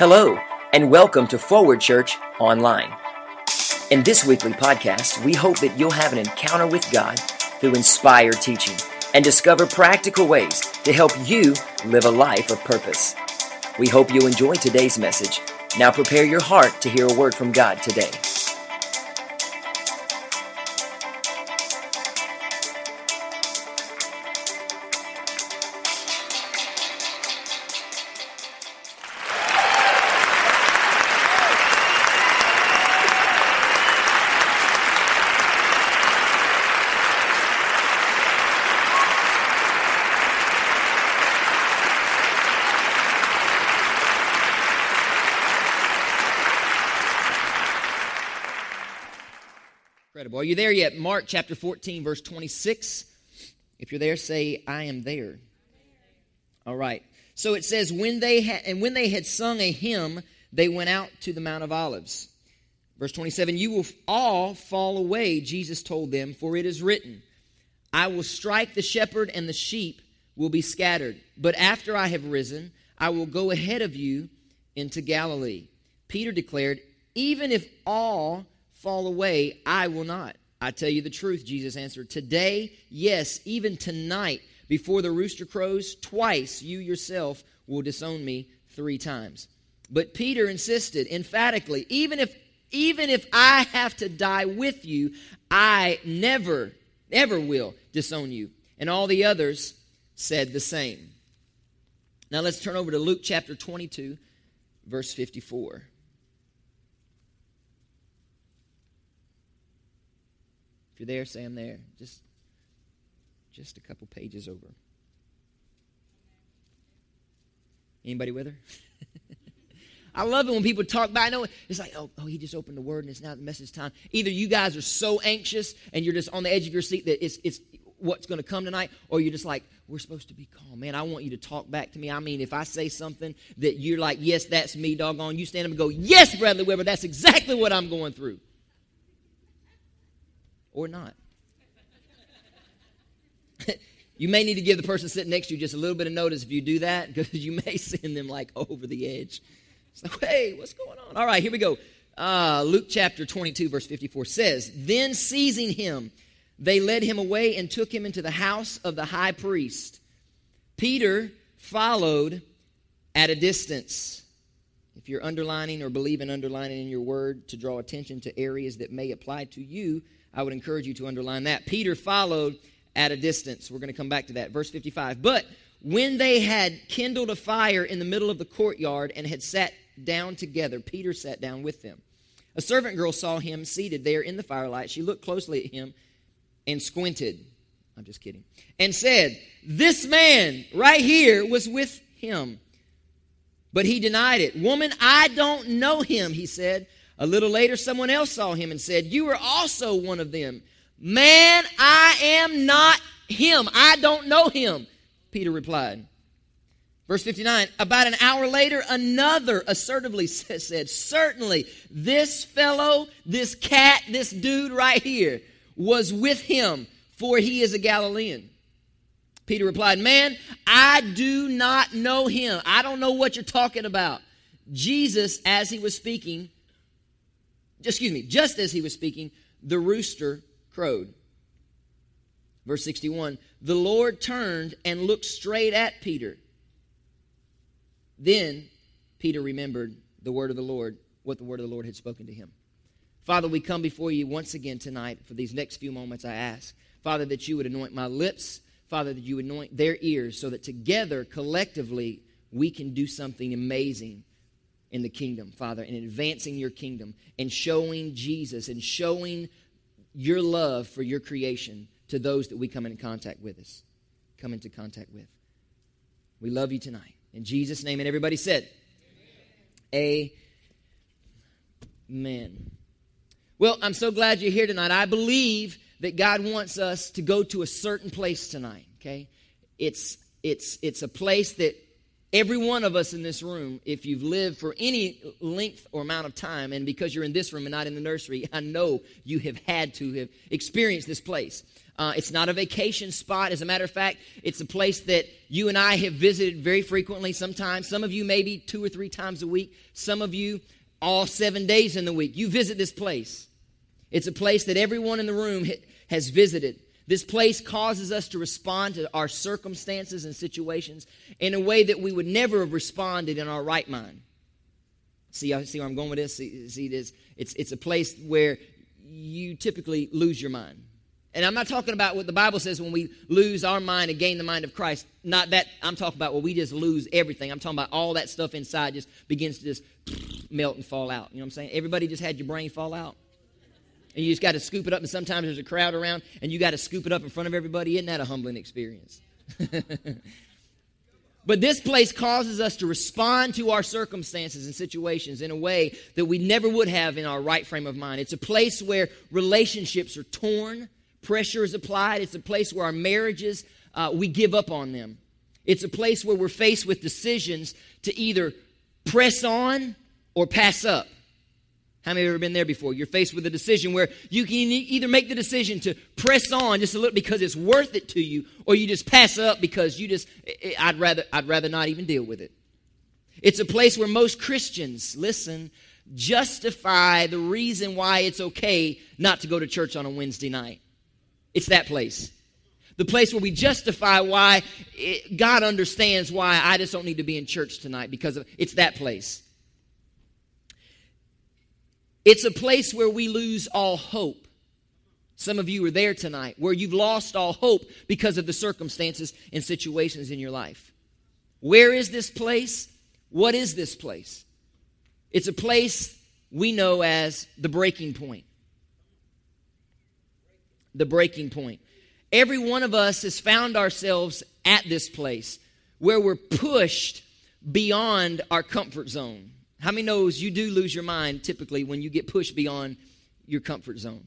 Hello, and welcome to Forward Church Online. In this weekly podcast, we hope that you'll have an encounter with God through inspired teaching and discover practical ways to help you live a life of purpose. We hope you enjoy today's message. Now prepare your heart to hear a word from God today. Are you there yet? Mark chapter 14, verse 26. If you're there, say, I am there. All right. So it says, when they had sung a hymn, they went out to the Mount of Olives. Verse 27, you will all fall away, Jesus told them, for it is written, I will strike the shepherd and the sheep will be scattered. But after I have risen, I will go ahead of you into Galilee. Peter declared, even if all fall away, I will not. I tell you the truth, Jesus answered. Today, yes, even tonight, before the rooster crows, twice you yourself will disown me 3 times. But Peter insisted emphatically, even if I have to die with you, I never will disown you. And all the others said the same. Now let's turn over to Luke chapter 22, verse 54. If you're there, say I'm there. Just a couple pages over. Anybody with her? I love it when people talk about, I know it's like, oh, he just opened the word and it's now the message time. Either you guys are so anxious and you're just on the edge of your seat that it's what's going to come tonight, or you're just like, we're supposed to be calm. Man, I want you to talk back to me. I mean, if I say something that you're like, yes, that's me, doggone, you stand up and go, yes, Bradley Weber, that's exactly what I'm going through. Or not. You may need to give the person sitting next to you just a little bit of notice if you do that, because you may send them like over the edge. It's like, hey, what's going on? All right, here we go. Luke chapter 22, verse 54 says, then seizing him, they led him away and took him into the house of the high priest. Peter followed at a distance. If you're underlining or believe in underlining in your word to draw attention to areas that may apply to you, I would encourage you to underline that. Peter followed at a distance. We're going to come back to that. Verse 55. But when they had kindled a fire in the middle of the courtyard and had sat down together, Peter sat down with them. A servant girl saw him seated there in the firelight. She looked closely at him and squinted. I'm just kidding. And said, this man right here was with him. But he denied it. Woman, I don't know him, he said. A little later, someone else saw him and said, you are also one of them. Man, I am not him. I don't know him, Peter replied. Verse 59, about an hour later, another assertively said, certainly, this fellow, this cat, this dude right here was with him, for he is a Galilean. Peter replied, man, I do not know him. I don't know what you're talking about. Just as he was speaking, the rooster crowed. Verse 61, the Lord turned and looked straight at Peter. Then Peter remembered the word of the Lord, what the word of the Lord had spoken to him. Father, we come before you once again tonight. For these next few moments, I ask, Father, that you would anoint my lips, Father, that you would anoint their ears, so that together, collectively, we can do something amazing in the kingdom, Father, and advancing your kingdom and showing Jesus and showing your love for your creation to those that we come into contact with. We love you tonight. In Jesus' name, and everybody said, Amen. Well, I'm so glad you're here tonight. I believe that God wants us to go to a certain place tonight, okay? It's a place that every one of us in this room, if you've lived for any length or amount of time, and because you're in this room and not in the nursery, I know you have had to have experienced this place. It's not a vacation spot. As a matter of fact, it's a place that you and I have visited very frequently sometimes. Some of you maybe 2 or 3 times a week. Some of you all 7 days in the week. You visit this place. It's a place that everyone in the room has visited. This place causes us to respond to our circumstances and situations in a way that we would never have responded in our right mind. See where I'm going with this? See this? It's a place where you typically lose your mind. And I'm not talking about what the Bible says when we lose our mind and gain the mind of Christ. Not that I'm talking about when we just lose everything. I'm talking about all that stuff inside just begins to just melt and fall out. You know what I'm saying? Everybody just had your brain fall out. And you just got to scoop it up. And sometimes there's a crowd around and you got to scoop it up in front of everybody. Isn't that a humbling experience? But this place causes us to respond to our circumstances and situations in a way that we never would have in our right frame of mind. It's a place where relationships are torn. Pressure is applied. It's a place where our marriages, we give up on them. It's a place where we're faced with decisions to either press on or pass up. How many have ever been there before? You're faced with a decision where you can either make the decision to press on just a little because it's worth it to you, or you just pass up because I'd rather not even deal with it. It's a place where most Christians, listen, justify the reason why it's okay not to go to church on a Wednesday night. It's that place. The place where we justify why God understands why I just don't need to be in church tonight because it's that place. It's a place where we lose all hope. Some of you are there tonight where you've lost all hope because of the circumstances and situations in your life. Where is this place? What is this place? It's a place we know as the breaking point. The breaking point. Every one of us has found ourselves at this place where we're pushed beyond our comfort zone. How many knows you do lose your mind typically when you get pushed beyond your comfort zone?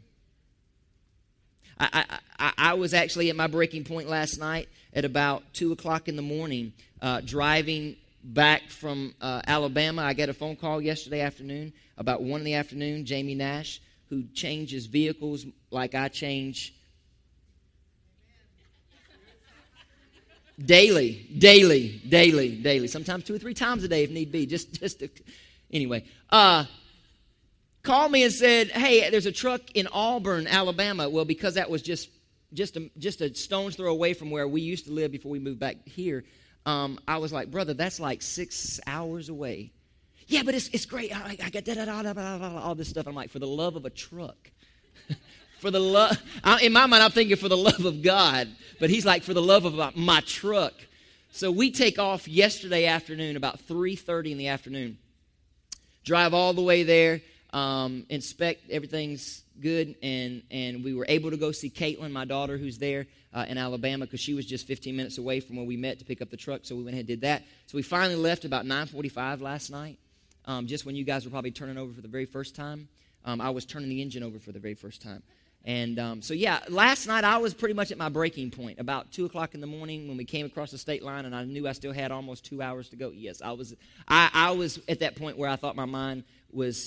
I was actually at my breaking point last night at about 2 o'clock in the morning, driving back from Alabama. I got a phone call yesterday afternoon, about 1 in the afternoon, Jamie Nash, who changes vehicles like I change daily. Sometimes 2 or 3 times a day if need be. Anyway, called me and said, "Hey, there's a truck in Auburn, Alabama." Well, because that was just a stone's throw away from where we used to live before we moved back here. I was like, "Brother, that's like 6 hours away." "Yeah, but it's great. I got all this stuff." I'm like, "For the love of a truck." For the love, in my mind, I'm thinking for the love of God. But he's like, for the love of my truck. So we take off yesterday afternoon, about 3:30 in the afternoon. Drive all the way there, inspect, everything's good. And we were able to go see Caitlin, my daughter, who's there in Alabama, because she was just 15 minutes away from where we met to pick up the truck. So we went ahead and did that. So we finally left about 9:45 last night, just when you guys were probably turning over for the very first time. I was turning the engine over for the very first time. And last night I was pretty much at my breaking point. About 2 o'clock in the morning when we came across the state line, and I knew I still had almost 2 hours to go. Yes, I was at that point where I thought my mind was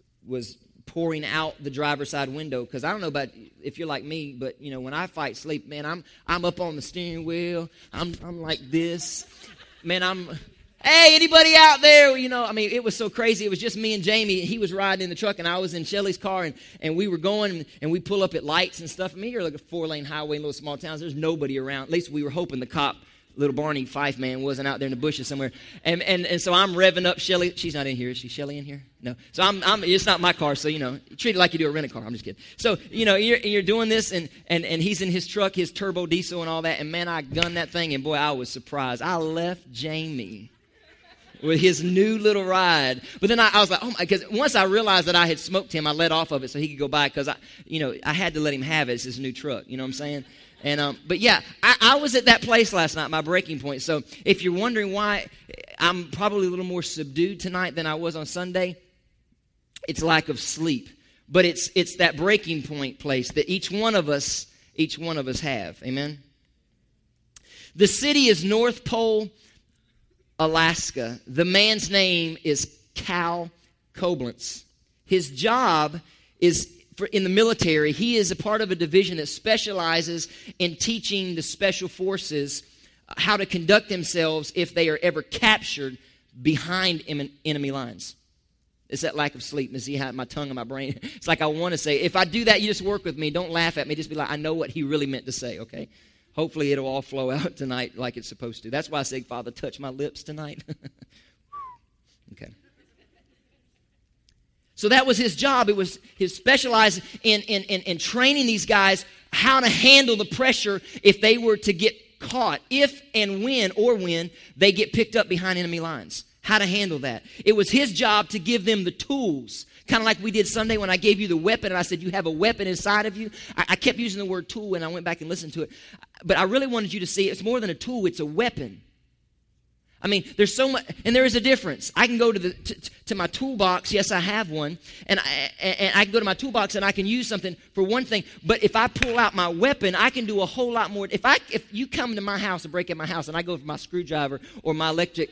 pouring out the driver's side window. Because I don't know about if you're like me, but when I fight sleep, man, I'm up on the steering wheel. I'm like this, man. Hey, anybody out there? It was so crazy. It was just me and Jamie. He was riding in the truck, and I was in Shelly's car, and we were going, and we pull up at lights and stuff. You're like a 4-lane highway in little small towns. There's nobody around. At least we were hoping the cop, little Barney Fife man, wasn't out there in the bushes somewhere. And so I'm revving up Shelly. She's not in here. Is she Shelly in here? No. So I'm it's not my car, so, treat it like you do a rent-a-car. I'm just kidding. So, you're doing this, and he's in his truck, his turbo diesel and all that, and, man, I gunned that thing, and, boy, I was surprised. I left Jamie with his new little ride. But then I was like, oh my, because once I realized that I had smoked him, I let off of it so he could go by, because I had to let him have it. It's his new truck. You know what I'm saying? And but yeah, I was at that place last night, my breaking point. So if you're wondering why I'm probably a little more subdued tonight than I was on Sunday, it's lack of sleep. But it's that breaking point place that each one of us have. Amen. The city is North Pole, Alaska. The man's name is Cal Koblenz. His job is in the military. He is a part of a division that specializes in teaching the special forces how to conduct themselves if they are ever captured behind enemy lines. It's that lack of sleep. See how my tongue and my brain. It's like I want to say, if I do that, you just work with me. Don't laugh at me. Just be like, I know what he really meant to say, okay? Hopefully it'll all flow out tonight like it's supposed to. That's why I say, Father, touch my lips tonight. Okay. So that was his job. It was his specialized in training these guys how to handle the pressure if they were to get caught, if and when they get picked up behind enemy lines. How to handle that. It was his job to give them the tools. Kind of like we did Sunday when I gave you the weapon and I said, you have a weapon inside of you. I kept using the word tool and I went back and listened to it. But I really wanted you to see it's more than a tool, it's a weapon. I mean, there's so much, and there is a difference. I can go to my toolbox. Yes, I have one, and I can go to my toolbox and I can use something for one thing. But if I pull out my weapon, I can do a whole lot more. If you come to my house and break in my house, and I go for my screwdriver or my electric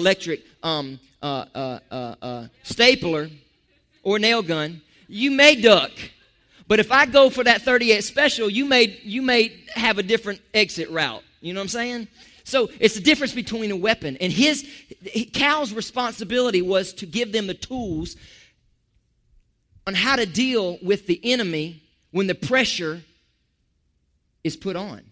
stapler or nail gun, you may duck. But if I go for that 38 special, you may have a different exit route. You know what I'm saying? So it's the difference between a weapon. And Cal's responsibility was to give them the tools on how to deal with the enemy when the pressure is put on.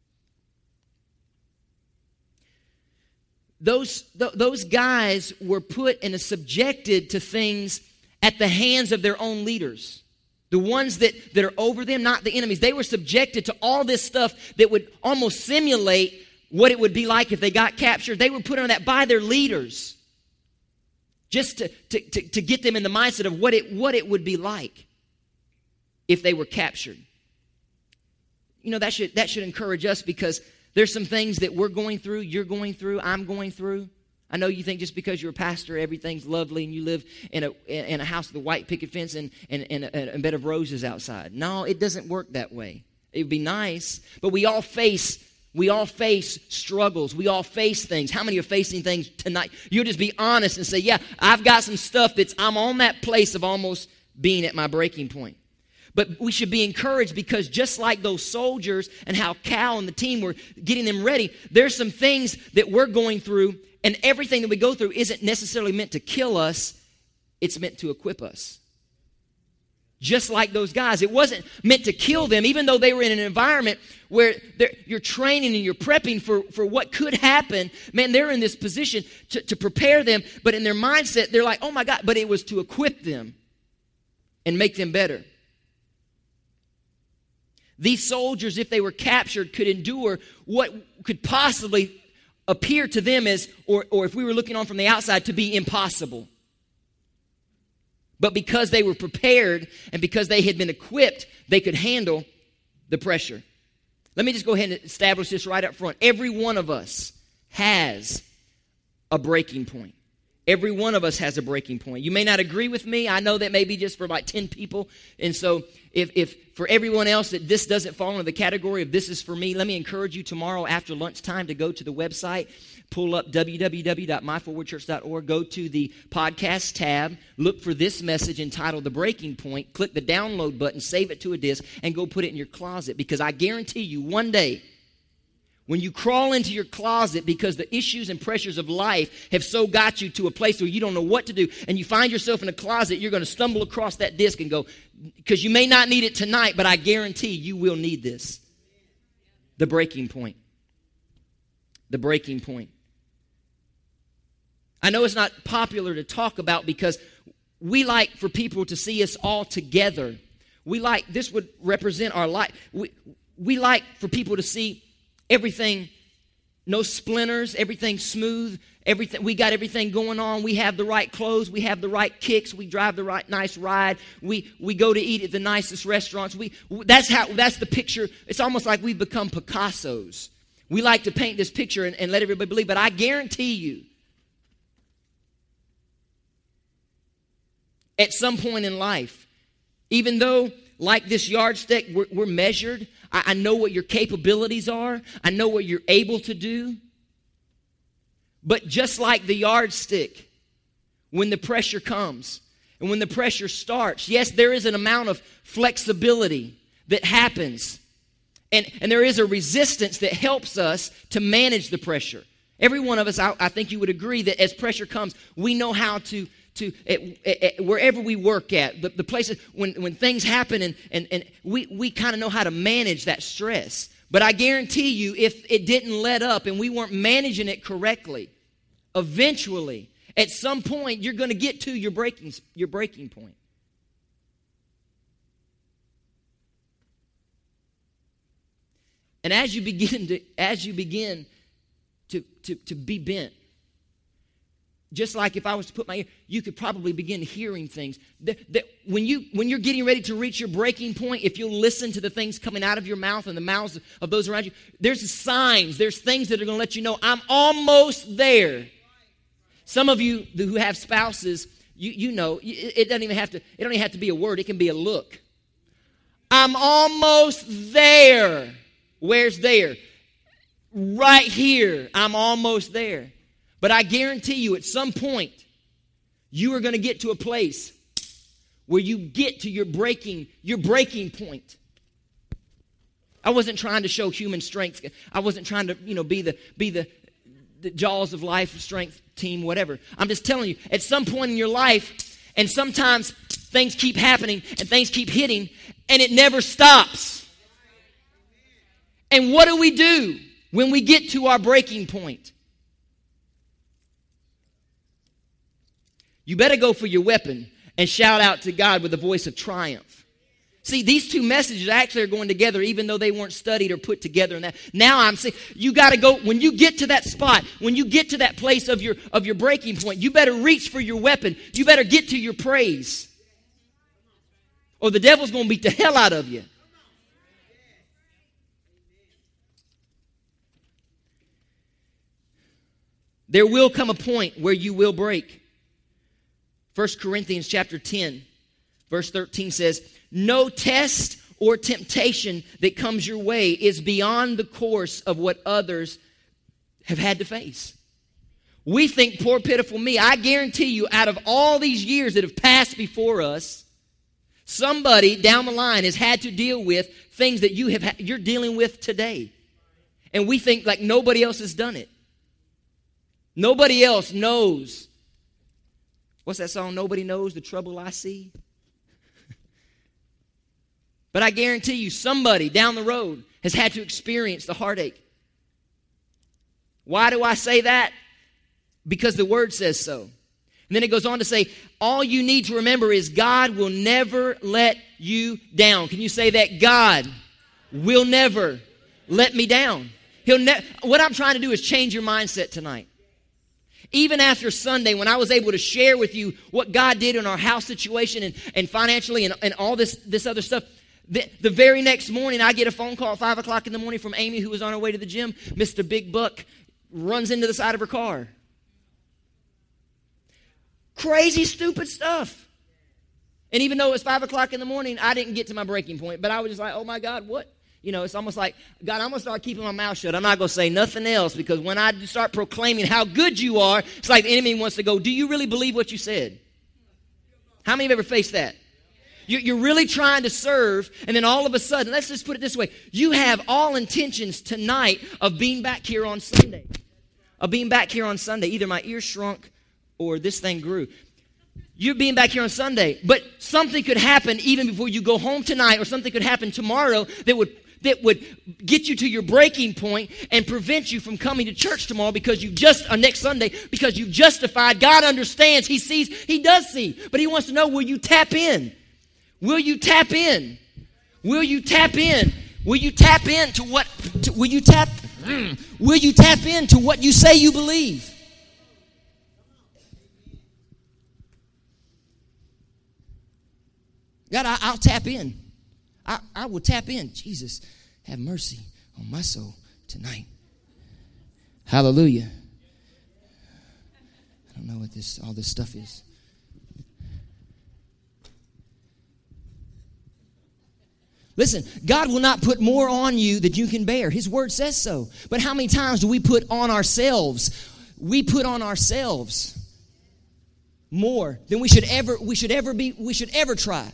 Those guys were put and subjected to things at the hands of their own leaders. The ones that are over them, not the enemies. They were subjected to all this stuff that would almost simulate what it would be like if they got captured. They were put on that by their leaders just to get them in the mindset of what it would be like if they were captured. You know, that should encourage us, because there's some things that we're going through, you're going through, I'm going through. I know you think just because you're a pastor, everything's lovely and you live in a house with a white picket fence and a bed of roses outside. No, it doesn't work that way. It would be nice, but we all face struggles. We all face things. How many are facing things tonight? You'll just be honest and say, yeah, I've got some stuff I'm on that place of almost being at my breaking point. But we should be encouraged, because just like those soldiers and how Cal and the team were getting them ready, there's some things that we're going through, and everything that we go through isn't necessarily meant to kill us. It's meant to equip us. Just like those guys. It wasn't meant to kill them, even though they were in an environment where you're training and you're prepping for what could happen. Man, they're in this position to prepare them, but in their mindset, they're like, oh my God, but it was to equip them and make them better. These soldiers, if they were captured, could endure what could possibly appear to them as, or if we were looking on from the outside, to be impossible. But because they were prepared and because they had been equipped, they could handle the pressure. Let me just go ahead and establish this right up front. Every one of us has a breaking point. Every one of us has a breaking point. You may not agree with me. I know that may be just for like 10 people. And so if for everyone else that this doesn't fall into the category of this is for me, let me encourage you tomorrow after lunchtime to go to the website, pull up www.myforwardchurch.org, go to the podcast tab, look for this message entitled The Breaking Point, click the download button, save it to a disk, and go put it in your closet. Because I guarantee you one day, when you crawl into your closet because the issues and pressures of life have so got you to a place where you don't know what to do, and you find yourself in a closet, you're going to stumble across that disc and go, because you may not need it tonight, but I guarantee you will need this. The breaking point. The breaking point. I know it's not popular to talk about because we like for people to see us all together. We like, this would represent our life. We like for people to see everything, no splinters, everything smooth, everything. We got everything going on. We have the right clothes. We have the right kicks. We drive the right nice ride. We go to eat at the nicest restaurants. That's the picture. It's almost like we've become Picassos. We like to paint this picture and let everybody believe, but I guarantee you, at some point in life, even though like this yardstick, we're measured. I know what your capabilities are. I know what you're able to do. But just like the yardstick, when the pressure comes, And when the pressure starts, yes, there is an amount of flexibility that happens. And there is a resistance that helps us to manage the pressure. Every one of us, I think you would agree that as pressure comes, we know how to wherever we work at, the places, when things happen, and we kind of know how to manage that stress. But I guarantee you, if it didn't let up and we weren't managing it correctly, eventually, at some point, you're going to get to your breaking point. And as you begin to be bent, just like if I was to put my ear, you could probably begin hearing things. That when you're getting ready to reach your breaking point, if you'll listen to the things coming out of your mouth and the mouths of those around you, there's signs, there's things that are going to let you know, I'm almost there. Some of you who have spouses, you know, it don't even have to be a word, it can be a look. I'm almost there. Where's there? Right here. I'm almost there. But I guarantee you, at some point, you are going to get to a place where you get to your breaking point. I wasn't trying to show human strength. I wasn't trying to, be the jaws of life, strength team, whatever. I'm just telling you, at some point in your life, and sometimes things keep happening and things keep hitting, and it never stops. And what do we do when we get to our breaking point? You better go for your weapon and shout out to God with a voice of triumph. See, these two messages actually are going together, even though they weren't studied or put together. And that now I'm saying you got to go when you get to that spot, when you get to that place of your breaking point. You better reach for your weapon. You better get to your praise, or the devil's going to beat the hell out of you. There will come a point where you will break. 1 Corinthians chapter 10, verse 13 says, no test or temptation that comes your way is beyond the course of what others have had to face. We think, poor pitiful me. I guarantee you, out of all these years that have passed before us, somebody down the line has had to deal with things that you're dealing with today. And we think like nobody else has done it. Nobody else knows. What's that song? Nobody knows the trouble I see. But I guarantee you, somebody down the road has had to experience the heartache. Why do I say that? Because the Word says so. And then it goes on to say, all you need to remember is God will never let you down. Can you say that? God will never let me down. What I'm trying to do is change your mindset tonight. Even after Sunday, when I was able to share with you what God did in our house situation and financially and all this other stuff, the very next morning, I get a phone call at 5 o'clock in the morning from Amy, who was on her way to the gym. Mr. Big Buck runs into the side of her car. Crazy, stupid stuff. And even though it was 5 o'clock in the morning, I didn't get to my breaking point. But I was just like, oh my God, what? It's almost like, God, I'm going to start keeping my mouth shut. I'm not going to say nothing else, because when I start proclaiming how good you are, it's like the enemy wants to go, do you really believe what you said? How many have ever faced that? You're really trying to serve, and then all of a sudden, let's just put it this way. You have all intentions tonight of being back here on Sunday. Either my ear shrunk or this thing grew. You're being back here on Sunday, but something could happen even before you go home tonight, or something could happen tomorrow that would get you to your breaking point and prevent you from coming to church tomorrow next Sunday, because you've justified. God understands. He sees. He does see. But He wants to know, will you tap in? Will you tap in? Will you tap in? Will you tap into what? Will you tap into what you say you believe? God, I'll tap in. I will tap in. Jesus, have mercy on my soul tonight. Hallelujah. I don't know what all this stuff is. Listen, God will not put more on you than you can bear. His Word says so. But how many times do we put on ourselves? We put on ourselves. more than we should ever try.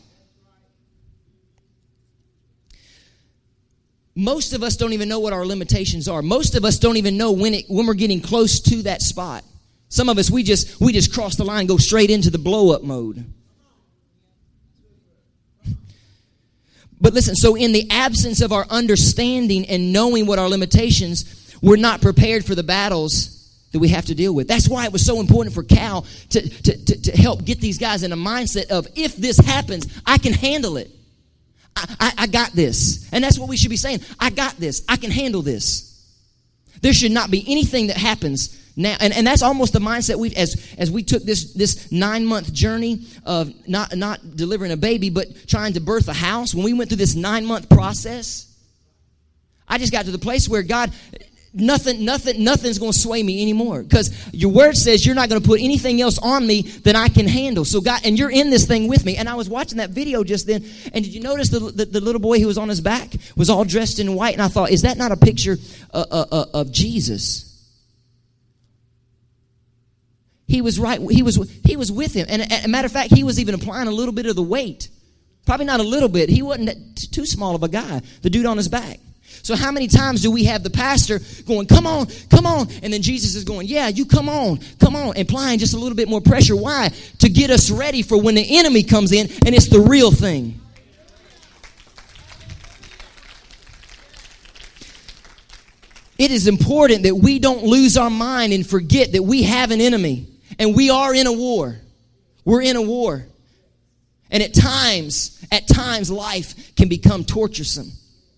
Most of us don't even know what our limitations are. Most of us don't even know when we're getting close to that spot. Some of us, we just cross the line, go straight into the blow-up mode. But listen, so in the absence of our understanding and knowing what our limitations, we're not prepared for the battles that we have to deal with. That's why it was so important for Cal to help get these guys in a mindset of, if this happens, I can handle it. I got this. And that's what we should be saying. I got this. I can handle this. There should not be anything that happens now. And that's almost the mindset as we took this 9-month journey of not delivering a baby, but trying to birth a house. When we went through this 9-month process, I just got to the place where God, nothing's going to sway me anymore, because your word says you're not going to put anything else on me than I can handle. So God, and you're in this thing with me. And I was watching that video just then, and did you notice the little boy who was on his back was all dressed in white? And I thought, is that not a picture of Jesus? He was right. He was with him. And as a matter of fact, he was even applying a little bit of the weight. Probably not a little bit. He wasn't too small of a guy, the dude on his back. So how many times do we have the pastor going, come on, and then Jesus is going, yeah, you come on, applying just a little bit more pressure. Why? To get us ready for when the enemy comes in and it's the real thing. It is important that we don't lose our mind and forget that we have an enemy, and we are in a war. We're in a war. And at times, life can become torturesome.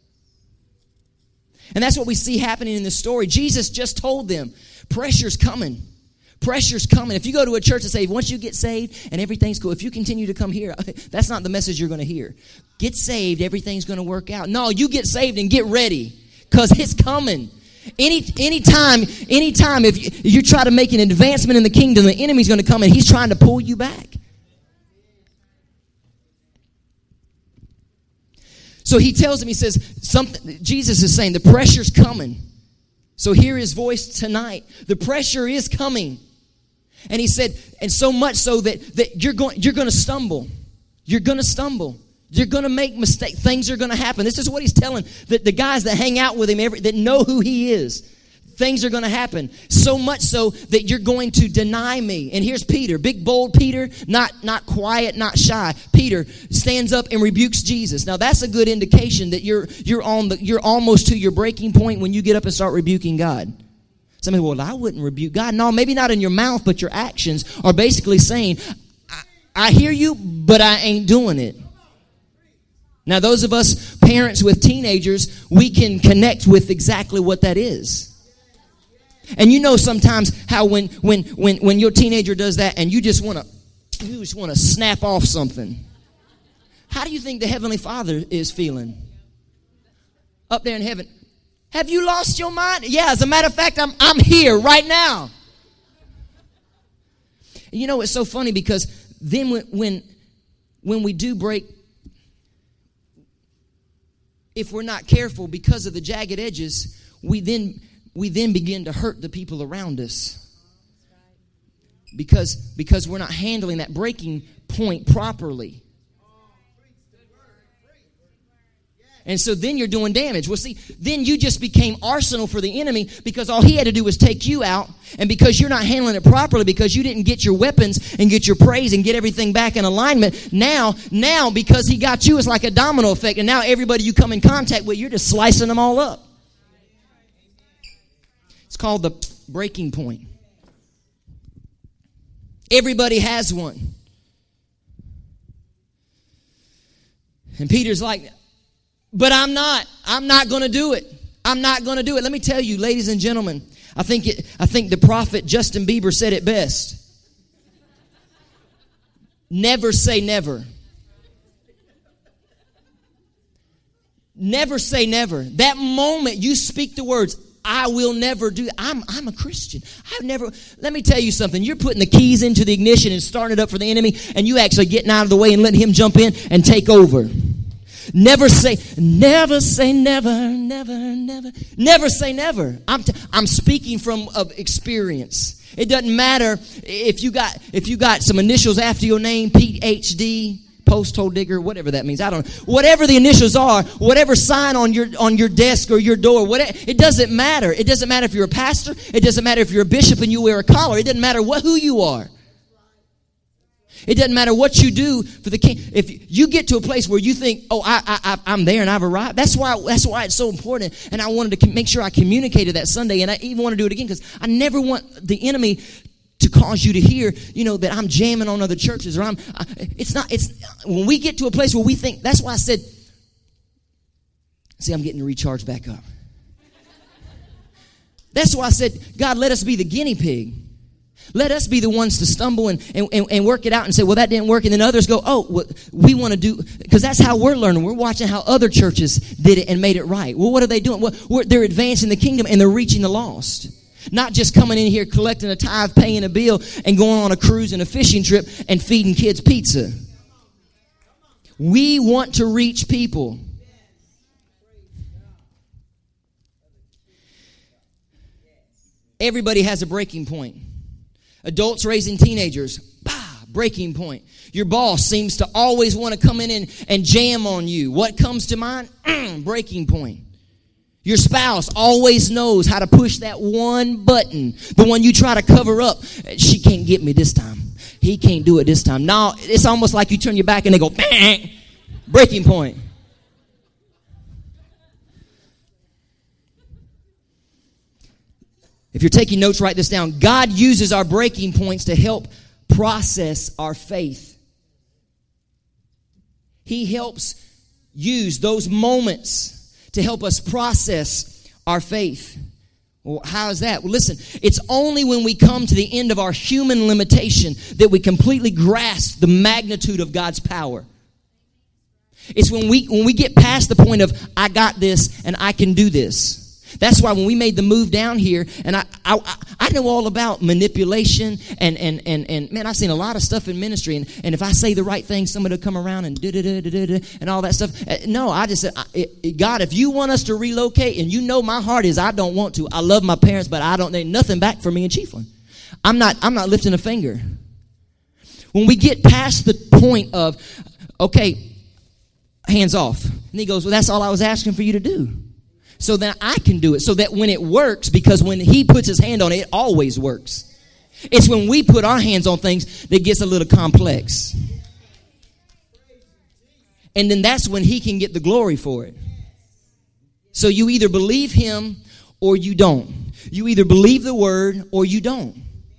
And that's what we see happening in this story. Jesus just told them, pressure's coming. Pressure's coming. If you go to a church and say, once you get saved and everything's cool, if you continue to come here, that's not the message you're going to hear. Get saved, everything's going to work out. No, you get saved and get ready, because it's coming. Anytime if you try to make an advancement in the kingdom, the enemy's going to come and he's trying to pull you back. So he tells him, he says, Jesus is saying the pressure's coming. So hear his voice tonight. The pressure is coming. And he said, and so much so that you're going to stumble. You're going to stumble. You're going to make mistakes. Things are going to happen. This is what he's telling the guys that hang out with him, that know who he is. Things are going to happen. So much so that you're going to deny me. And here's Peter, big bold Peter, not quiet, not shy. Peter stands up and rebukes Jesus. Now that's a good indication that you're almost to your breaking point when you get up and start rebuking God. Somebody, well, I wouldn't rebuke God. No, maybe not in your mouth, but your actions are basically saying, I hear you, but I ain't doing it. Now, those of us parents with teenagers, we can connect with exactly what that is. And you know sometimes how when your teenager does that and you just want to snap off something. How do you think the Heavenly Father is feeling? Up there in heaven. Have you lost your mind? Yeah, as a matter of fact, I'm here right now. And you know, it's so funny because then when we do break, if we're not careful because of the jagged edges, we then begin to hurt the people around us. Because we're not handling that breaking point properly. And so then you're doing damage. Well, see, then you just became arsenal for the enemy, because all he had to do was take you out. And because you're not handling it properly, because you didn't get your weapons and get your praise and get everything back in alignment, now because he got you, it's like a domino effect. And now everybody you come in contact with, you're just slicing them all up. It's called the breaking point. Everybody has one. And Peter's like, but I'm not going to do it. I'm not going to do it. Let me tell you, ladies and gentlemen, I think the prophet Justin Bieber said it best. Never say never. Never say never. That moment you speak the words, I will never do. I'm a Christian. Let me tell you something. You're putting the keys into the ignition and starting it up for the enemy, and you actually getting out of the way and letting him jump in and take over. Never say never, never say never. I'm speaking from of experience. It doesn't matter if you got some initials after your name, PhD, post-hole digger, whatever that means. I don't know. Whatever the initials are, whatever sign on your desk or your door, whatever, it doesn't matter. It doesn't matter if you're a pastor. It doesn't matter if you're a bishop and you wear a collar. It doesn't matter who you are. It doesn't matter what you do for the king. If you get to a place where you think, oh, I'm there and I've arrived, that's why it's so important. And I wanted to make sure I communicated that Sunday, and I even want to do it again because I never want the enemy to cause you to hear, that I'm jamming on other churches or it's when we get to a place where we think, that's why I said, see, I'm getting recharged back up. That's why I said, God, let us be the guinea pig. Let us be the ones to stumble and work it out and say, well, that didn't work. And then others go, oh, well, we want to do, because that's how we're learning. We're watching how other churches did it and made it right. Well, what are they doing? Well, they're advancing the kingdom and they're reaching the lost. Not just coming in here, collecting a tithe, paying a bill, and going on a cruise and a fishing trip and feeding kids pizza. We want to reach people. Everybody has a breaking point. Adults raising teenagers, breaking point. Your boss seems to always want to come in and jam on you. What comes to mind? Breaking point. Your spouse always knows how to push that one button, the one you try to cover up. She can't get me this time. He can't do it this time. No, it's almost like you turn your back and they go, bang, breaking point. If you're taking notes, write this down. God uses our breaking points to help process our faith. He helps use those moments to help us process our faith. Well, how is that? Well, listen, it's only when we come to the end of our human limitation that we completely grasp the magnitude of God's power. It's when we get past the point of, I got this and I can do this. That's why when we made the move down here, and I know all about manipulation and man, I've seen a lot of stuff in ministry, and if I say the right thing, somebody will come around and and all that stuff. No, I just said, God, if you want us to relocate, and you know my heart is I don't want to. I love my parents, but there's nothing back for me in Chiefland. I'm not lifting a finger. When we get past the point of, okay, hands off, and he goes, well, that's all I was asking for you to do. So that I can do it. So that when it works, because when he puts his hand on it, it always works. It's when we put our hands on things that gets a little complex. And then that's when he can get the glory for it. So you either believe him or you don't. You either believe the word or you don't.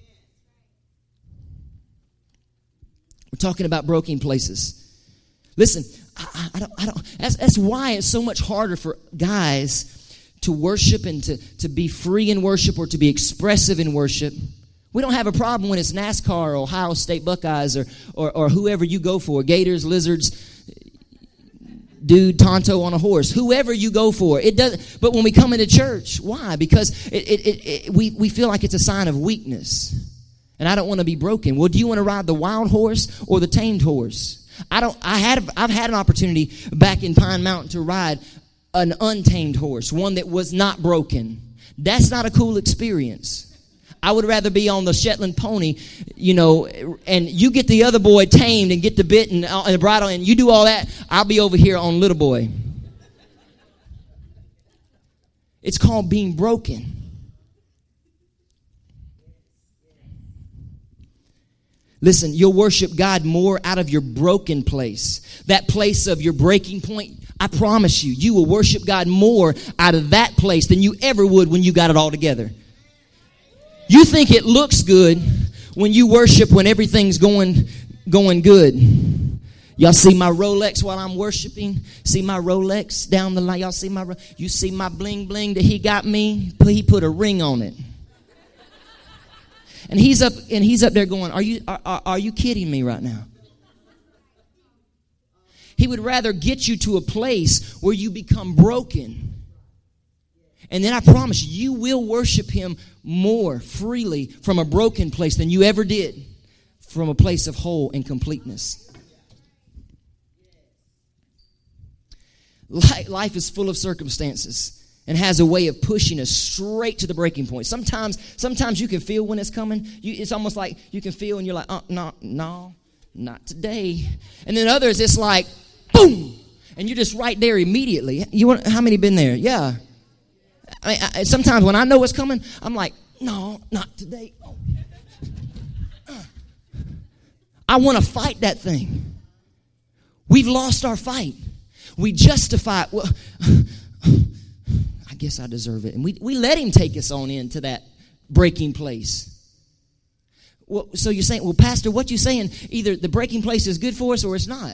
We're talking about broken places. Listen, that's why it's so much harder for guys to worship and to be free in worship or to be expressive in worship. We don't have a problem when it's NASCAR or Ohio State Buckeyes or whoever you go for, Gators, Lizards, dude, Tonto on a horse, whoever you go for. It does. But when we come into church, why? Because we feel like it's a sign of weakness. And I don't want to be broken. Well, do you want to ride the wild horse or the tamed horse? I've had an opportunity back in Pine Mountain to ride an untamed horse, one that was not broken. That's not a cool experience. I would rather be on the Shetland pony, and you get the other boy tamed and get the bit and the bridle and you do all that. I'll be over here on little boy. It's called being broken. Listen, you'll worship God more out of your broken place. That place of your breaking point, I promise you will worship God more out of that place than you ever would when you got it all together. You think it looks good when you worship when everything's going good. Y'all see my Rolex while I'm worshiping? See my Rolex down the line? Y'all see you see my bling bling that he got me? He put a ring on it. And he's up there going, are you kidding me right now? He would rather get you to a place where you become broken. And then I promise you will worship him more freely from a broken place than you ever did from a place of whole and completeness. Life is full of circumstances and has a way of pushing us straight to the breaking point. Sometimes you can feel when it's coming. It's almost like you can feel and you're like, no, not today. And then others, it's like, boom, and you're just right there immediately. How many been there? Yeah. Sometimes when I know what's coming, I'm like, no, not today. Oh. I want to fight that thing. We've lost our fight. We justify, well, I guess I deserve it. And we let him take us on into that breaking place. Well, so you're saying, well, Pastor, what you saying? Either the breaking place is good for us or it's not.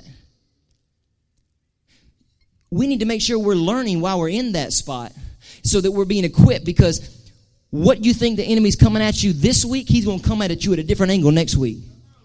We need to make sure we're learning while we're in that spot so that we're being equipped, because what you think the enemy's coming at you this week, he's going to come at you at a different angle next week.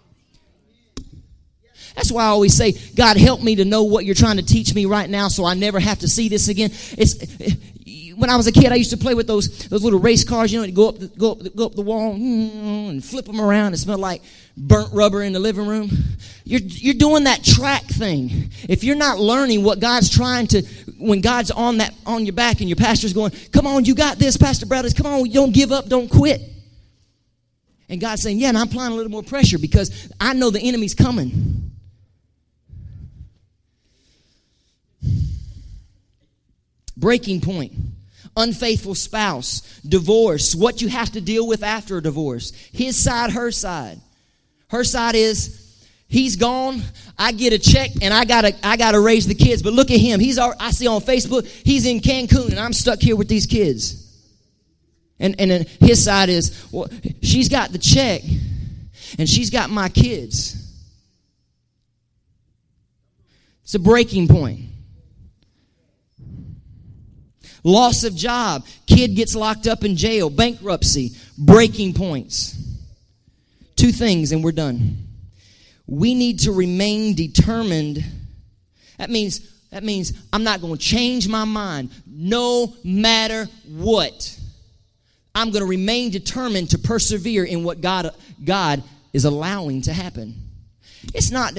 That's why I always say, God, help me to know what you're trying to teach me right now so I never have to see this again. When I was a kid, I used to play with those little race cars, go up the wall and flip them around. It smelled like burnt rubber in the living room. You're doing that track thing. If you're not learning what God's trying to, when God's on your back and your pastor's going, come on, you got this, Pastor Bradley, come on, don't give up, don't quit. And God's saying, yeah, and I'm applying a little more pressure because I know the enemy's coming. Breaking point, unfaithful spouse, divorce, what you have to deal with after a divorce. His side, her side. Her side is, he's gone, I get a check, and I gotta raise the kids. But look at him. I see on Facebook, he's in Cancun, and I'm stuck here with these kids. And then his side is, well, she's got the check, and she's got my kids. It's a breaking point. Loss of job. Kid gets locked up in jail. Bankruptcy. Breaking points. 2 things and we're done. We need to remain determined. That means I'm not going to change my mind no matter what. I'm going to remain determined to persevere in what God is allowing to happen. It's not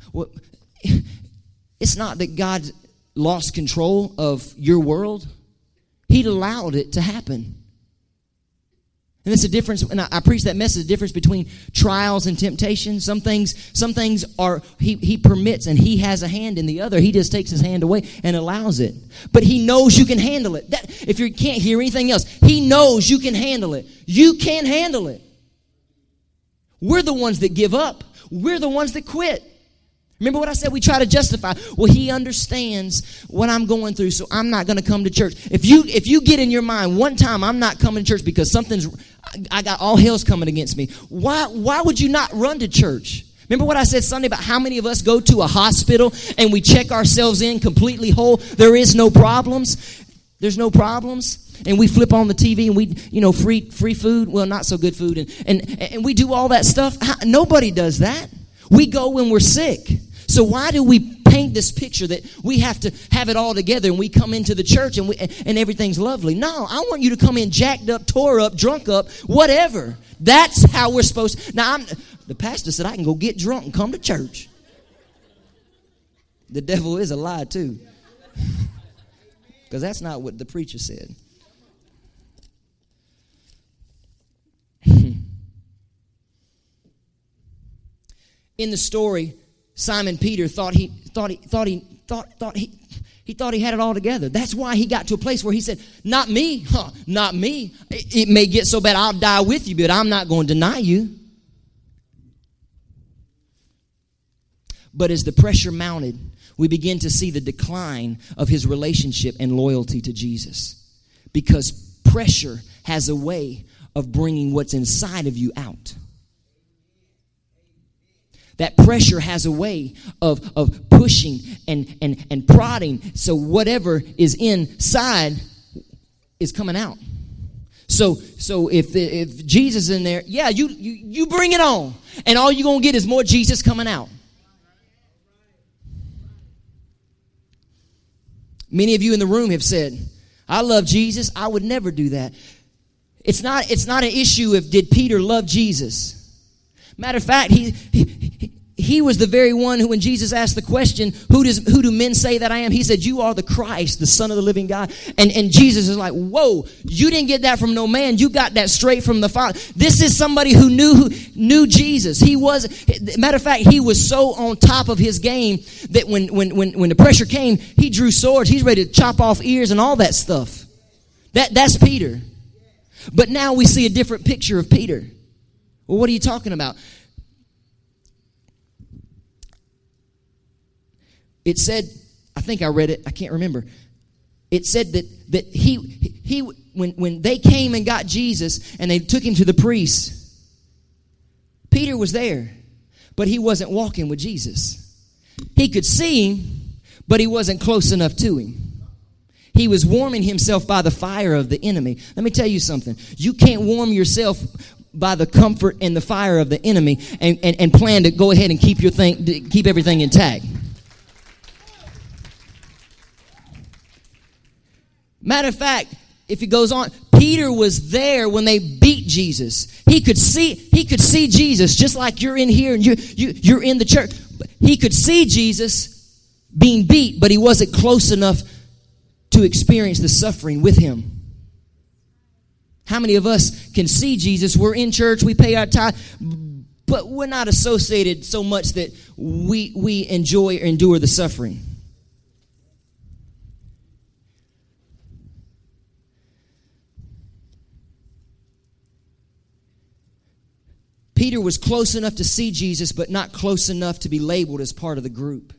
that God lost control of your world. He allowed it to happen. And it's a difference, and I preach that message, the difference between trials and temptation. Some things are, he permits, and he has a hand in the other. He just takes his hand away and allows it. But he knows you can handle it. If you can't hear anything else, he knows you can handle it. You can handle it. We're the ones that give up. We're the ones that quit. Remember what I said? We try to justify. Well, he understands what I'm going through, so I'm not going to come to church. If you get in your mind one time, I'm not coming to church because I got all hell's coming against me. Why would you not run to church? Remember what I said Sunday about how many of us go to a hospital and we check ourselves in completely whole? There is no problems. There's no problems. And we flip on the TV and we, free food. Well, not so good food. And we do all that stuff. Nobody does that. We go when we're sick. So why do we paint this picture that we have to have it all together and we come into the church and everything's lovely? No, I want you to come in jacked up, tore up, drunk up, whatever. That's how we're supposed to. Now, the pastor said I can go get drunk and come to church. The devil is a lie too. Because that's not what the preacher said. In the story, Simon Peter thought he had it all together. That's why he got to a place where he said, not me, not me. It may get so bad I'll die with you, but I'm not going to deny you. But as the pressure mounted, we begin to see the decline of his relationship and loyalty to Jesus. Because pressure has a way of bringing what's inside of you out. That pressure has a way of pushing and prodding, so whatever is inside is coming out. So if Jesus is in there, yeah, you bring it on, and all you're gonna get is more Jesus coming out. Many of you in the room have said, "I love Jesus. I would never do that." It's not an issue of did Peter love Jesus. Matter of fact, he he was the very one who, when Jesus asked the question, who do men say that I am? He said, you are the Christ, the Son of the living God. And Jesus is like, whoa, you didn't get that from no man. You got that straight from the Father. This is somebody who knew Jesus. Matter of fact, he was so on top of his game that when the pressure came, he drew swords. He's ready to chop off ears and all that stuff. That's Peter. But now we see a different picture of Peter. Well, what are you talking about? It said, I think I read it, I can't remember. It said that he when they came and got Jesus and they took him to the priest, Peter was there, but he wasn't walking with Jesus. He could see him, but he wasn't close enough to him. He was warming himself by the fire of the enemy. Let me tell you something. You can't warm yourself by the comfort and the fire of the enemy and plan to go ahead and keep everything intact. Matter of fact, if it goes on, Peter was there when they beat Jesus. He could see Jesus just like you're in here and you're in the church. He could see Jesus being beat, but he wasn't close enough to experience the suffering with him. How many of us can see Jesus? We're in church, we pay our tithe, but we're not associated so much that we enjoy or endure the suffering. Peter was close enough to see Jesus, but not close enough to be labeled as part of the group.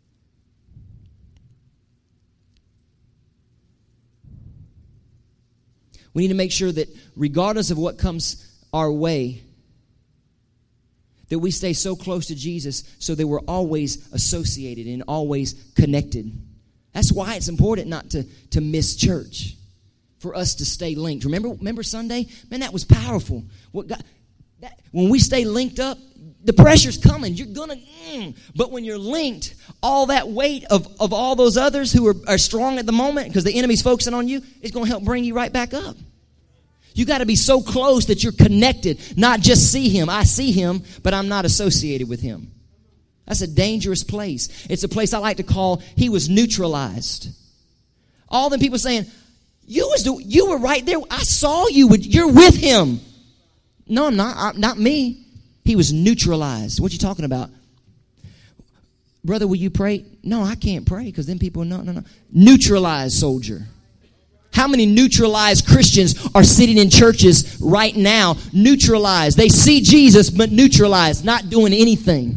We need to make sure that regardless of what comes our way, that we stay so close to Jesus so that we're always associated and always connected. That's why it's important not to miss church, for us to stay linked. Remember Sunday? Man, that was powerful. When we stay linked up, the pressure's coming. You're gonna, but when you're linked, all that weight of all those others who are strong at the moment, because the enemy's focusing on you, is going to help bring you right back up. You got to be so close that you're connected, not just see him. I see him, but I'm not associated with him. That's a dangerous place. It's a place I like to call, he was neutralized. All the people saying, you were right there. I saw you. You're with him. No, I'm not. Not me. He was neutralized. What you talking about? Brother, will you pray? No, I can't pray because then people, no. Neutralized soldier. How many neutralized Christians are sitting in churches right now? Neutralized. They see Jesus, but neutralized, not doing anything.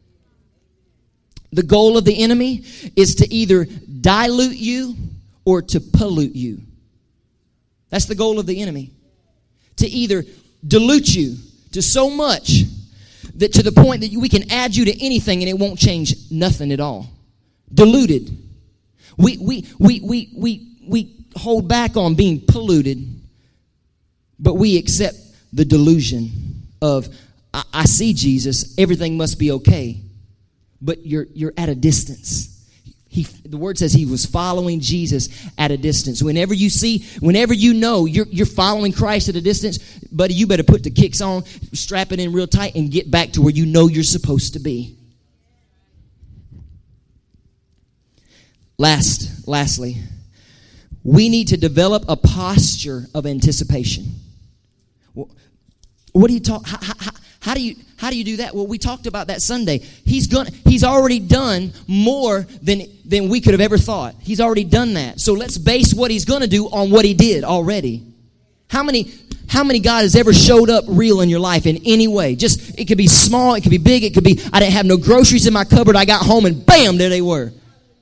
The goal of the enemy is to either dilute you or to pollute you. That's the goal of the enemy. To either dilute you to so much that to the point that we can add you to anything and it won't change nothing at all. Diluted. We hold back on being polluted, but we accept the delusion of I see Jesus, everything must be okay, but you're at a distance. The word says he was following Jesus at a distance. Whenever you know you're following Christ at a distance, buddy, you better put the kicks on, strap it in real tight, and get back to where you know you're supposed to be. Lastly, we need to develop a posture of anticipation. What do you talk? How do you do that? Well, we talked about that Sunday. He's already done more than we could have ever thought. He's already done that. So let's base what he's going to do on what he did already. How many God has ever showed up real in your life in any way? Just, it could be small, it could be big, it could be, I didn't have no groceries in my cupboard, I got home and bam, there they were.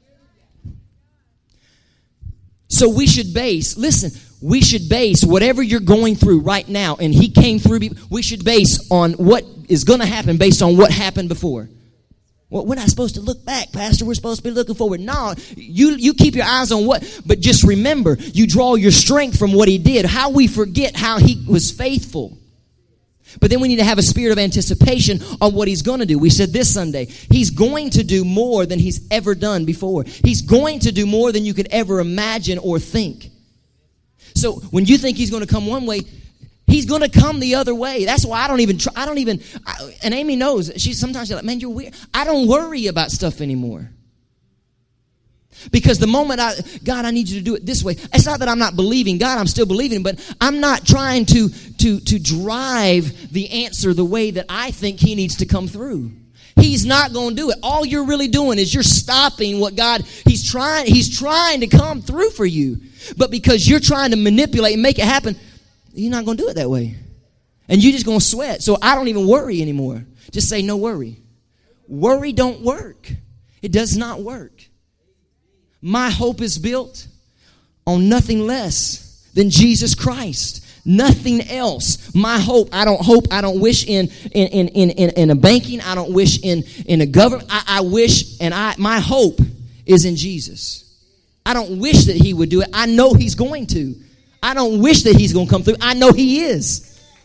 So we should base whatever you're going through right now, and he came through, we should base on what is going to happen based on what happened before. Well, we're not supposed to look back, Pastor. We're supposed to be looking forward. No, you keep your eyes on but just remember, you draw your strength from what he did. How we forget how he was faithful. But then we need to have a spirit of anticipation on what he's going to do. We said this Sunday, he's going to do more than he's ever done before. He's going to do more than you could ever imagine or think. So when you think he's going to come one way, He's going to come the other way. That's why I don't even try. And Amy knows. Sometimes she's like, man, you're weird. I don't worry about stuff anymore. Because the moment God, I need you to do it this way. It's not that I'm not believing God. I'm still believing, but I'm not trying to drive the answer the way that I think He needs to come through. He's not going to do it. All you're really doing is you're stopping what God, He's trying to come through for you. But because you're trying to manipulate and make it happen, You're not going to do it that way. And you're just going to sweat. So I don't even worry anymore. Just say no worry. Worry don't work. It does not work. My hope is built on nothing less than Jesus Christ. Nothing else. My hope, I don't wish in a banking. I don't wish in a government. I wish, my hope is in Jesus. I don't wish that He would do it. I know He's going to. I don't wish that He's going to come through. I know He is.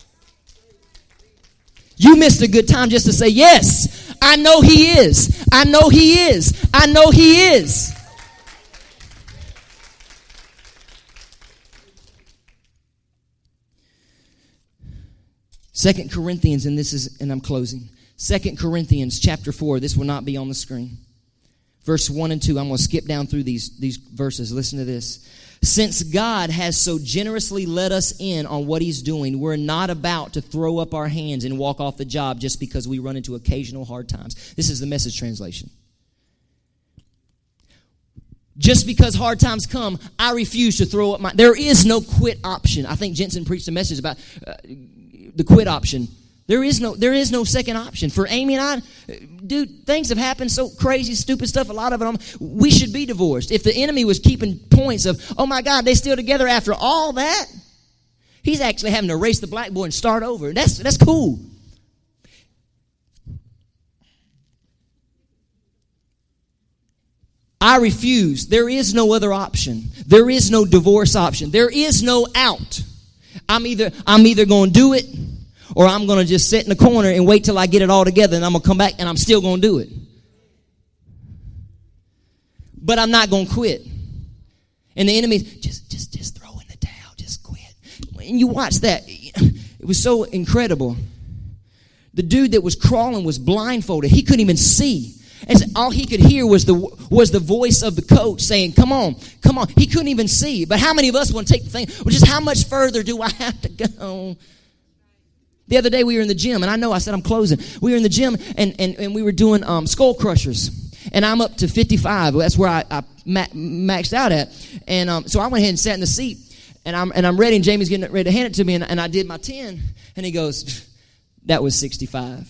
You missed a good time just to say, yes, I know He is. I know He is. I know He is. Second Corinthians, and I'm closing. 2 Corinthians chapter 4. This will not be on the screen. Verse 1 and 2. I'm going to skip down through these verses. Listen to this. Since God has so generously let us in on what He's doing, we're not about to throw up our hands and walk off the job just because we run into occasional hard times. This is the Message translation. Just because hard times come, I refuse to throw up there is no quit option. I think Jensen preached a message about the quit option. There is no second option. For Amy and I, dude, things have happened, so crazy, stupid stuff, a lot of them, we should be divorced. If the enemy was keeping points of, oh my God, they still together after all that, he's actually having to erase the blackboard and start over. That's cool. I refuse. There is no other option. There is no divorce option. There is no out. I'm either going to do it, or I'm going to just sit in the corner and wait till I get it all together, and I'm going to come back and I'm still going to do it. But I'm not going to quit. And the enemy, just throw in the towel, just quit. And you watch that. It was so incredible. The dude that was crawling was blindfolded. He couldn't even see. And all he could hear was the voice of the coach saying, come on, come on. He couldn't even see. But how many of us want to take the thing, well, just how much further do I have to go? The other day we were in the gym, and I said I'm closing. We were in the gym, and we were doing skull crushers. And I'm up to 55. That's where I maxed out at. And so I went ahead and sat in the seat, and I'm ready, and Jamie's getting ready to hand it to me, and I did my 10, and he goes, that was 65.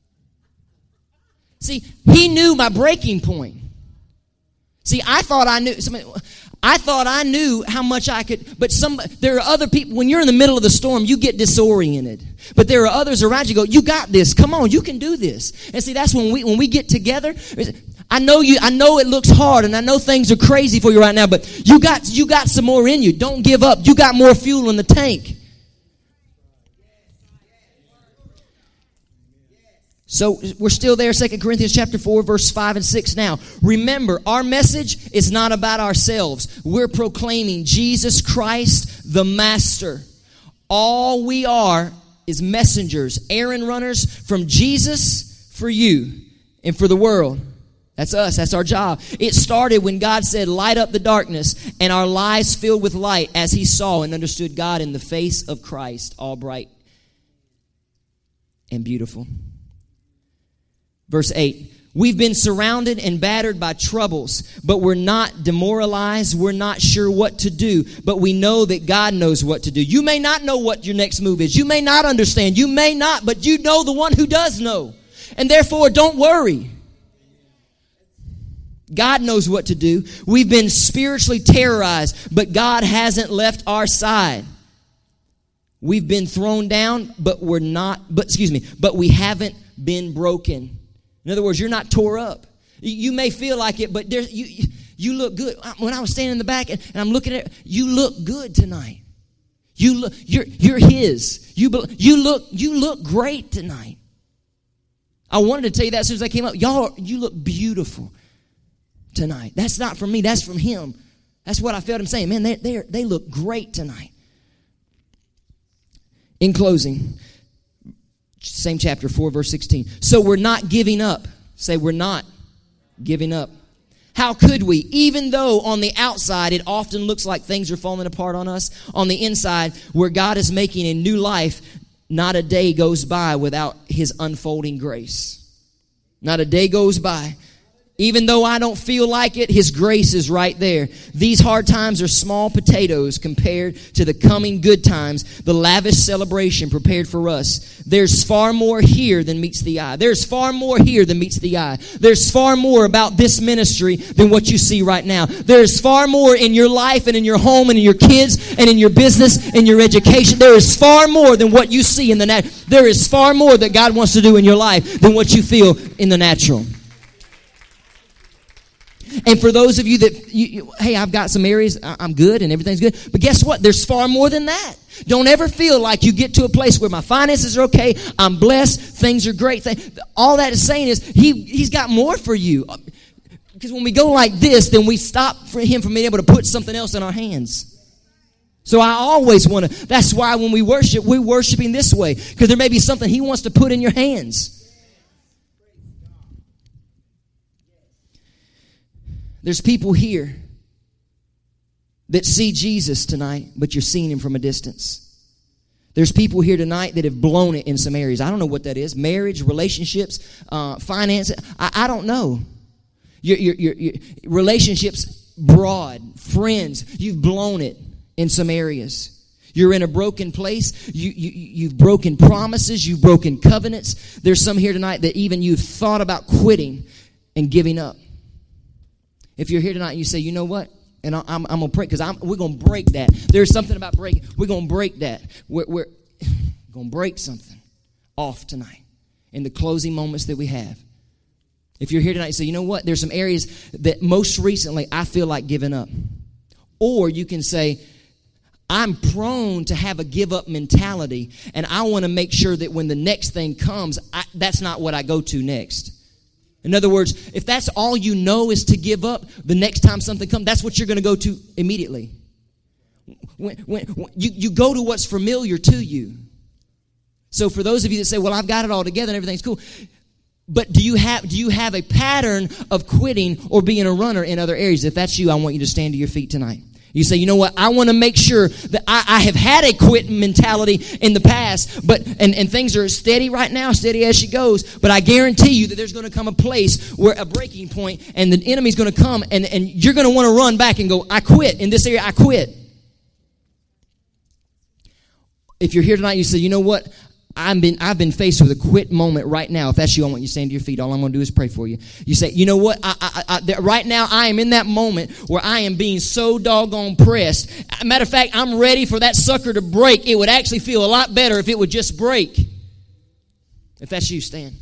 See, he knew my breaking point. See, I thought I knew how much I could, but there are other people, when you're in the middle of the storm, you get disoriented. But there are others around you go, you got this, come on, you can do this. And see, that's when we get together. I know it looks hard, and I know things are crazy for you right now, but you got some more in you. Don't give up. You got more fuel in the tank. So we're still there, 2 Corinthians chapter 4, verse 5 and 6 now. Remember, our message is not about ourselves. We're proclaiming Jesus Christ, the Master. All we are is messengers, errand runners from Jesus for you and for the world. That's us. That's our job. It started when God said, light up the darkness, and our lives filled with light as He saw and understood God in the face of Christ, all bright and beautiful. Verse 8, we've been surrounded and battered by troubles, but we're not demoralized. We're not sure what to do, but we know that God knows what to do. You may not know what your next move is. You may not understand. You may not, but you know the one who does know. And therefore, don't worry. God knows what to do. We've been spiritually terrorized, but God hasn't left our side. We've been thrown down, but we haven't been broken. In other words, you're not tore up. You may feel like it, but you look good. When I was standing in the back and I'm looking at it, you look good tonight. You're His. You look great tonight. I wanted to tell you that as soon as I came up. Y'all, you look beautiful tonight. That's not from me. That's from Him. That's what I felt Him saying. Man, they look great tonight. In closing, same chapter 4, verse 16. So we're not giving up. Say, we're not giving up. How could we? Even though on the outside it often looks like things are falling apart on us, on the inside where God is making a new life, not a day goes by without His unfolding grace. Not a day goes by. Even though I don't feel like it, His grace is right there. These hard times are small potatoes compared to the coming good times, the lavish celebration prepared for us. There's far more here than meets the eye. There's far more here than meets the eye. There's far more about this ministry than what you see right now. There's far more in your life and in your home and in your kids and in your business and your education. There is far more than what you see in the natural. There is far more that God wants to do in your life than what you feel in the natural. And for those of you that, hey, I've got some areas, I'm good and everything's good. But guess what? There's far more than that. Don't ever feel like you get to a place where my finances are okay, I'm blessed, things are great. All that is saying is He's got more for you. Because when we go like this, then we stop for Him from being able to put something else in our hands. So I always want to, that's why when we worship, we're worshiping this way. Because there may be something He wants to put in your hands. There's people here that see Jesus tonight, but you're seeing Him from a distance. There's people here tonight that have blown it in some areas. I don't know what that is. Marriage, relationships, finance. I don't know. Your relationships broad, friends. You've blown it in some areas. You're in a broken place. You've broken promises. You've broken covenants. There's some here tonight that even you've thought about quitting and giving up. If you're here tonight and you say, you know what? And I'm going to pray because we're going to break that. There's something about breaking. We're going to break that. We're going to break something off tonight in the closing moments that we have. If you're here tonight and say, you know what? There's some areas that most recently I feel like giving up. Or you can say, I'm prone to have a give-up mentality, and I want to make sure that when the next thing comes, that's not what I go to next. In other words, if that's all you know is to give up, the next time something comes, that's what you're going to go to immediately. When you go to what's familiar to you. So for those of you that say, well, I've got it all together and everything's cool. But do you have a pattern of quitting or being a runner in other areas? If that's you, I want you to stand to your feet tonight. You say, you know what, I want to make sure that I have had a quit mentality in the past, but and things are steady right now, steady as she goes, but I guarantee you that there's going to come a place where a breaking point, and the enemy's going to come, and you're going to want to run back and go, I quit. In this area, I quit. If you're here tonight, you say, you know what, I've been faced with a quit moment right now. If that's you, I want you to stand to your feet. All I'm going to do is pray for you. You say, you know what? Right now, I am in that moment where I am being so doggone pressed. Matter of fact, I'm ready for that sucker to break. It would actually feel a lot better if it would just break. If that's you, stand.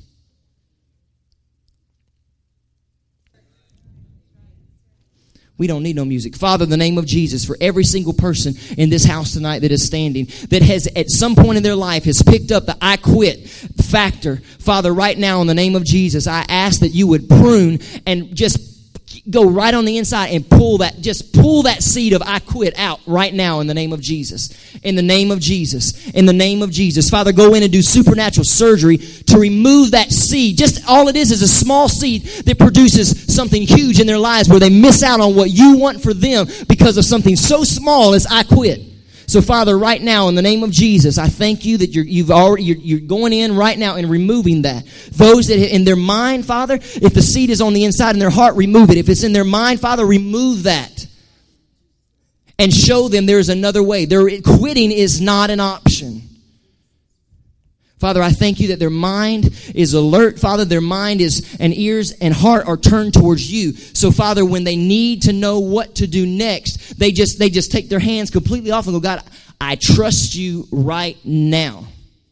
We don't need no music. Father, in the name of Jesus, for every single person in this house tonight that is standing, that has at some point in their life has picked up the I quit factor. Father, right now in the name of Jesus, I ask that you would prune and just go right on the inside and pull that seed of I quit out right now in the name of Jesus. In the name of Jesus. In the name of Jesus. Father, go in and do supernatural surgery to remove that seed. Just all it is a small seed that produces something huge in their lives where they miss out on what you want for them because of something so small as I quit. So, Father, right now, in the name of Jesus, I thank you that you're going in right now and removing that. Those that in their mind, Father, if the seed is on the inside in their heart, remove it. If it's in their mind, Father, remove that. And show them there is another way. Quitting is not an option. Father, I thank you that their mind is alert. Father, their mind and ears and heart are turned towards you. So, Father, when they need to know what to do next, they just take their hands completely off and go, God, I trust you right now.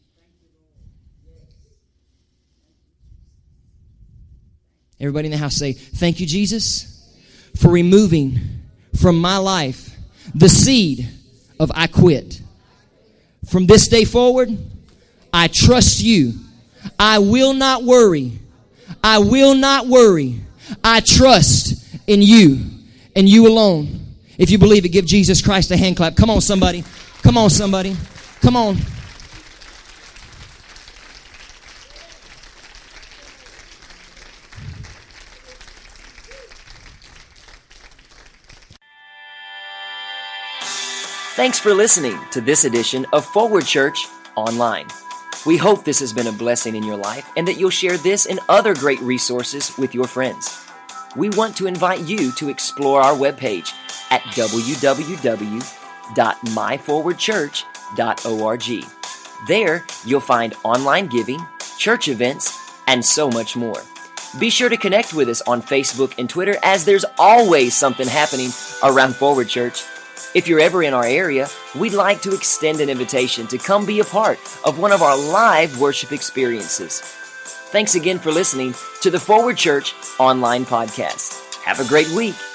Everybody in the house say, thank you, Jesus, for removing from my life the seed of I quit. From this day forward, I trust you. I will not worry. I will not worry. I trust in you and you alone. If you believe it, give Jesus Christ a hand clap. Come on, somebody. Come on, somebody. Come on. Thanks for listening to this edition of Forward Church Online. We hope this has been a blessing in your life and that you'll share this and other great resources with your friends. We want to invite you to explore our webpage at www.myforwardchurch.org. There, you'll find online giving, church events, and so much more. Be sure to connect with us on Facebook and Twitter, as there's always something happening around Forward Church. If you're ever in our area, we'd like to extend an invitation to come be a part of one of our live worship experiences. Thanks again for listening to the Forward Church Online Podcast. Have a great week.